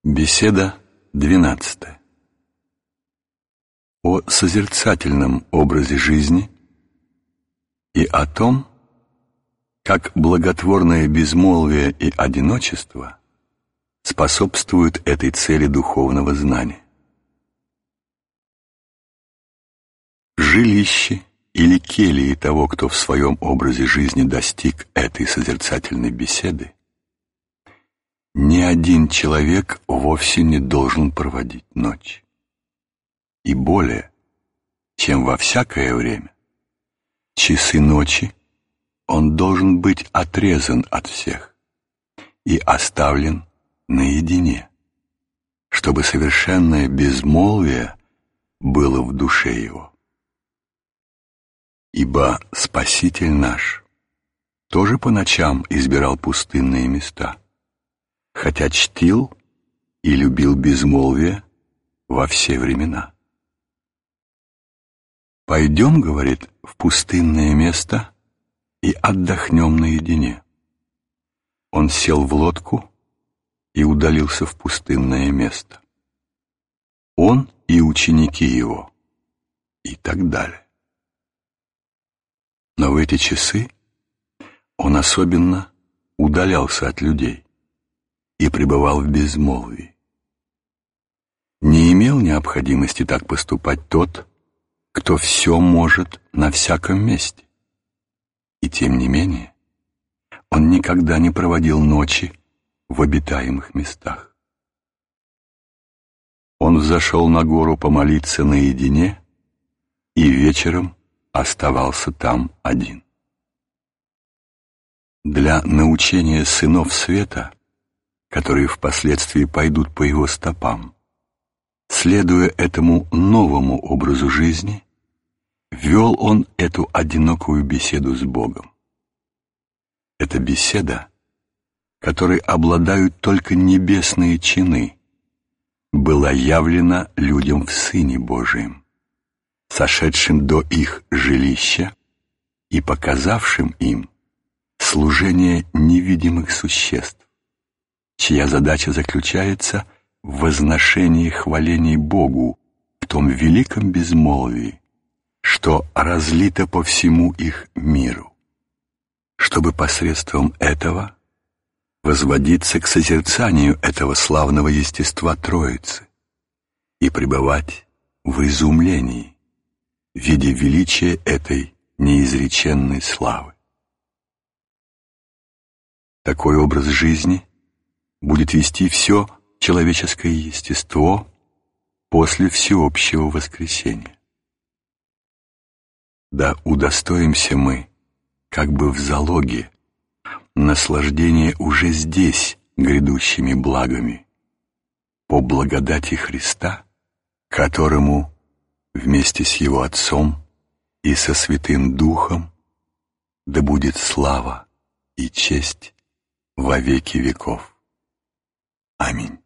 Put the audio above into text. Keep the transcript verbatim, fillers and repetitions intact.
Беседа двенадцатая. О созерцательном образе жизни и о том, как благотворное безмолвие и одиночество способствуют этой цели духовного знания. Жилище или кельи того, кто в своем образе жизни достиг этой созерцательной беседы, ни один человек вовсе не должен проводить ночь. И более, чем во всякое время, часы ночи он должен быть отрезан от всех и оставлен наедине, чтобы совершенное безмолвие было в душе его. Ибо Спаситель наш тоже по ночам избирал пустынные места, хотя чтил и любил безмолвие во все времена. «Пойдем, — говорит, — в пустынное место и отдохнем наедине». Он сел в лодку и удалился в пустынное место. Он и ученики его, и так далее. Но в эти часы он особенно удалялся от людей и пребывал в безмолвии. Не имел необходимости так поступать тот, кто все может на всяком месте. И тем не менее, он никогда не проводил ночи в обитаемых местах. Он взошел на гору помолиться наедине и вечером оставался там один. Для научения сынов света, которые впоследствии пойдут по его стопам, следуя этому новому образу жизни, вел он эту одинокую беседу с Богом. Эта беседа, которой обладают только небесные чины, была явлена людям в Сыне Божием, сошедшим до их жилища и показавшим им служение невидимых существ, чья задача заключается в возношении хвалений Богу в том великом безмолвии, что разлито по всему их миру, чтобы посредством этого возводиться к созерцанию этого славного естества Троицы и пребывать в изумлении, видя величие этой неизреченной славы. Такой образ жизни будет вести все человеческое естество после всеобщего воскресения. Да удостоимся мы, как бы в залоге, наслаждения уже здесь грядущими благами, по благодати Христа, которому вместе с Его Отцом и со Святым Духом да будет слава и честь во веки веков. Аминь.